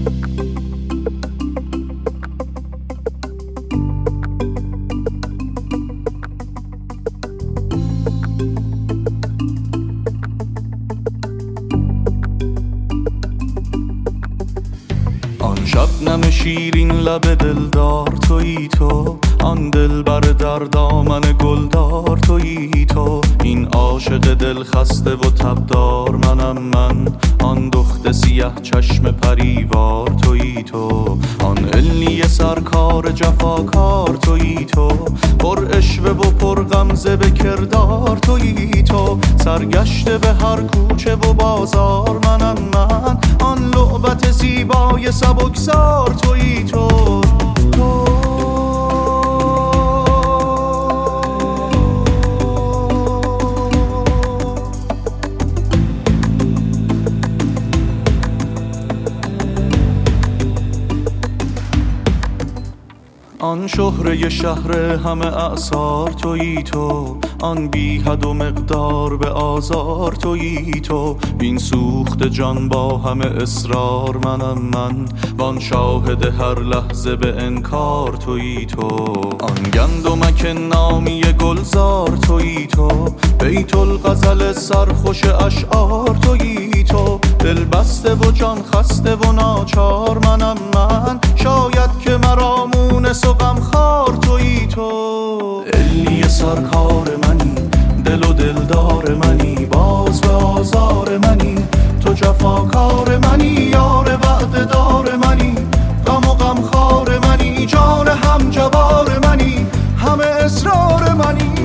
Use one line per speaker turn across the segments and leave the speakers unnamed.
شبنم شیرین لب دلدار تویی تو، آن دلبر در دامن گلدار تویی تو. این عاشق دل خسته و تبدار منم من، آن دخت سیه چشم پریوار تویی تو. آن علنی سرکار جفاکار تویی تو، پر عشوه و پر غمزه به کردار تویی تو. سرگشته به هر کوچه و بازار منم من، آن لعبت زیبای سبکسار تویی تو. آن شهره شهر همه اعصار تویی تو، آن بی حد و مقدار به آزار تویی تو. این سوخت جان با همه اصرار منم من، وان شاهد هر لحظه به انکار تویی تو. آن گندمک نامی گلزار تویی تو، بیت الغزل سرخوش اشعار تویی تو. دل بسته و جان خسته و ناچار منم من، شاید که مرا مونس و غمخوار تویی تو. علنی سرکار منی، دل و دلدار منی، باز به آزار منی، تو جفاکار منی، یار وعده دار منی، غم و غمخوار منی، جان هم جوار منی، همه اصرار منی.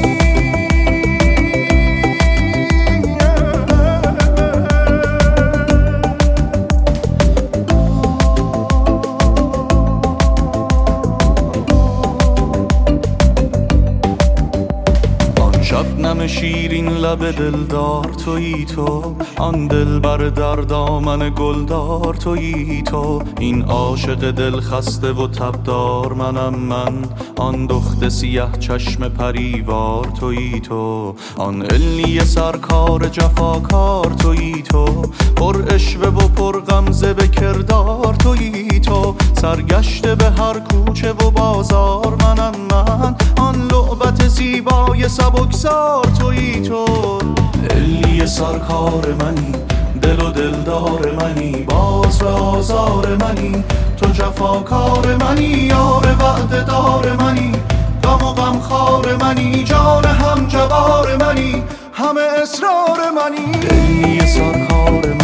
شبنم شیرین لب دلدار تویی تو، آن دلبر در دامن گلدار تویی تو. این عاشق دل خسته و تبدار منم من، آن دخت سیه چشم پریوار تویی تو. آن علنی سرکار جفاکار تویی تو، پر عشوه و پر غمزه به کردار تویی تو. سرگشته به هر کوچه و بازار منم من، آن لعبت زیبای سبکسار تویی تو. علنی سرکار منی، دل و دلدار منی، باز به آزار منی، تو جفاکار منی، یار وعده دار منی، غم و غمخوار منی، جان هم جوار منی، همه اصرار منی. علنی سرکار منی،